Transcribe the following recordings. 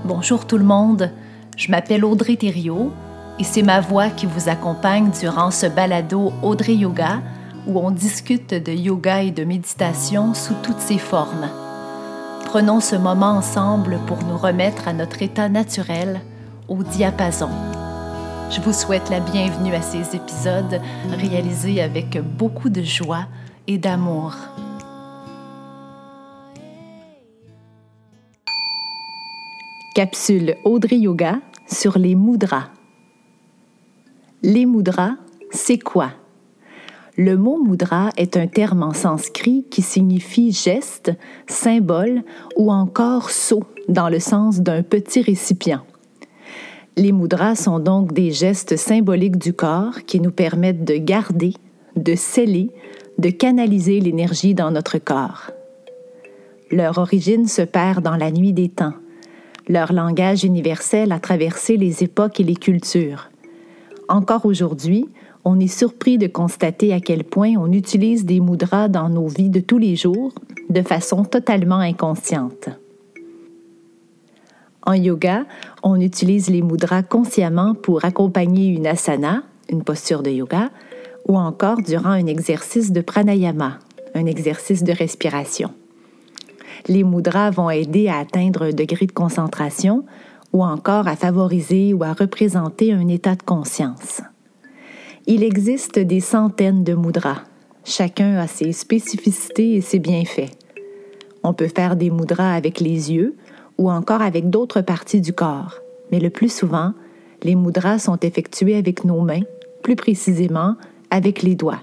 Bonjour tout le monde, je m'appelle Audrey Thériault et c'est ma voix qui vous accompagne durant ce balado Audrey Yoga où on discute de yoga et de méditation sous toutes ses formes. Prenons ce moment ensemble pour nous remettre à notre état naturel, au diapason. Je vous souhaite la bienvenue à ces épisodes réalisés avec beaucoup de joie et d'amour. Capsule Audrey Yoga sur les mudras. Les mudras, c'est quoi? Le mot mudra est un terme en sanskrit qui signifie geste, symbole ou encore seau dans le sens d'un petit récipient. Les mudras sont donc des gestes symboliques du corps qui nous permettent de garder, de sceller, de canaliser l'énergie dans notre corps. Leur origine se perd dans la nuit des temps. Leur langage universel a traversé les époques et les cultures. Encore aujourd'hui, on est surpris de constater à quel point on utilise des mudras dans nos vies de tous les jours de façon totalement inconsciente. En yoga, on utilise les mudras consciemment pour accompagner une asana, une posture de yoga, ou encore durant un exercice de pranayama, un exercice de respiration. Les mudras vont aider à atteindre un degré de concentration ou encore à favoriser ou à représenter un état de conscience. Il existe des centaines de mudras. Chacun a ses spécificités et ses bienfaits. On peut faire des mudras avec les yeux ou encore avec d'autres parties du corps, mais le plus souvent, les mudras sont effectués avec nos mains, plus précisément avec les doigts.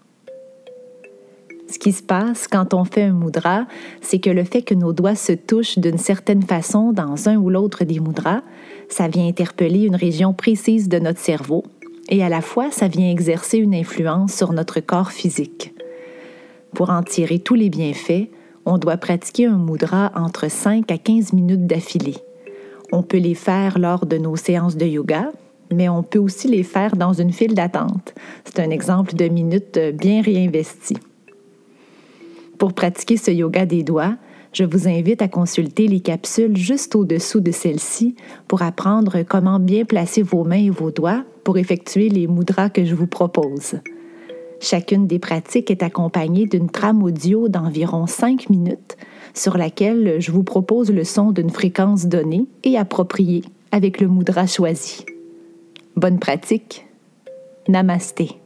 Ce qui se passe quand on fait un mudra, c'est que le fait que nos doigts se touchent d'une certaine façon dans un ou l'autre des mudras, ça vient interpeller une région précise de notre cerveau et à la fois, ça vient exercer une influence sur notre corps physique. Pour en tirer tous les bienfaits, on doit pratiquer un mudra entre 5 à 15 minutes d'affilée. On peut les faire lors de nos séances de yoga, mais on peut aussi les faire dans une file d'attente. C'est un exemple de minutes bien réinvesties. Pour pratiquer ce yoga des doigts, je vous invite à consulter les capsules juste au-dessous de celle-ci pour apprendre comment bien placer vos mains et vos doigts pour effectuer les mudras que je vous propose. Chacune des pratiques est accompagnée d'une trame audio d'environ 5 minutes sur laquelle je vous propose le son d'une fréquence donnée et appropriée avec le mudra choisi. Bonne pratique! Namasté!